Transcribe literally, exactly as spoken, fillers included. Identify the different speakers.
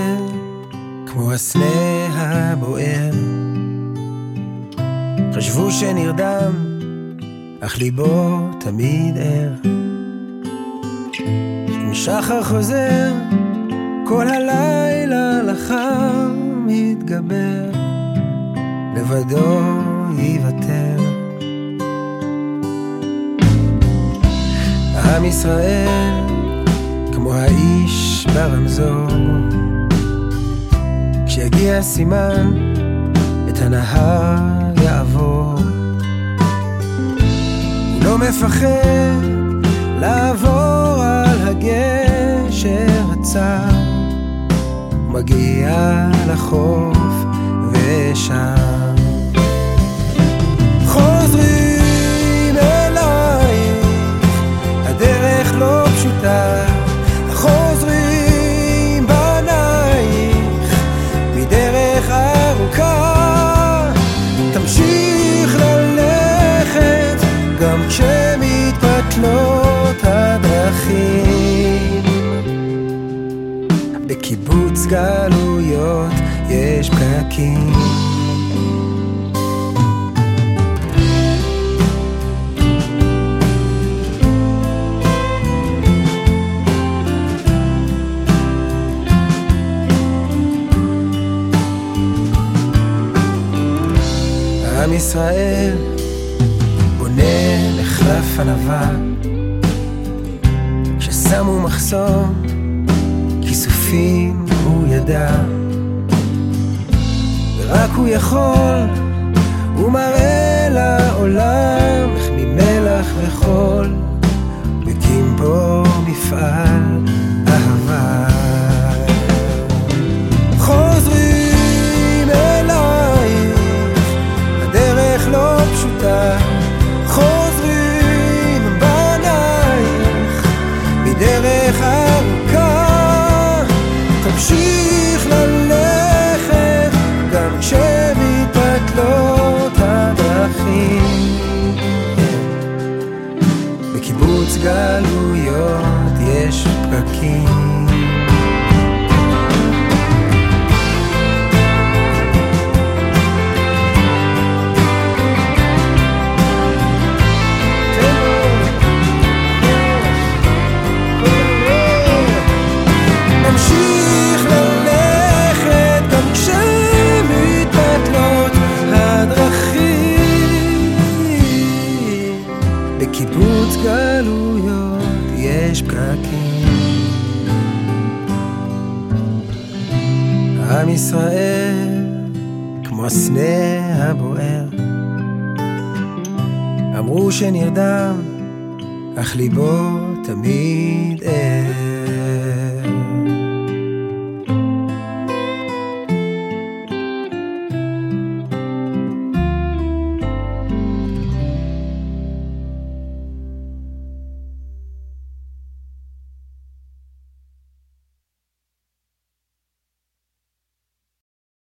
Speaker 1: ישראל כמו הסנה הבוער, חשבו שנרדם אך ליבו תמיד ער. עם שחר חוזר כל הלילה לחם מתגבר, לבדו יוותר. עם ישראל כמו האיש ברמזור, כשיגיע סימן את הנהר יעבור. הוא לא מפחד לעבור על הגשר הצר, מגיע לחוף ושם חוזרים אלייך, הדרך לא פשוטה, חוזרים בנייך מדרך ארוכה. תמשיך ללכת גם כשמתפתלות הדרכים, בקיבוץ גלויות יש פקקים. עם ישראל בונה מחלף ענבה, כששמו מחסום כיסופים הוא ידע, ורק הוא יכול, הוא מראה לעולם איך ממלח וחול מקים פה מפעל אהבה. חוזרים אלייך, הדרך לא פשוטה, חוזרים בנייך מדרך ארוכה. תמשיך ללכת גם כשמתפתלות הדרכים, בקיבוץ גלויות יש פקקים. נמשיך ללכת גם כשמתפתלות הדרכים, בקיבוץ גלויות יש פקקים. עם ישראל כמו הסנה הבוער, אמרו שנרדם אך ליבו תמיד ער.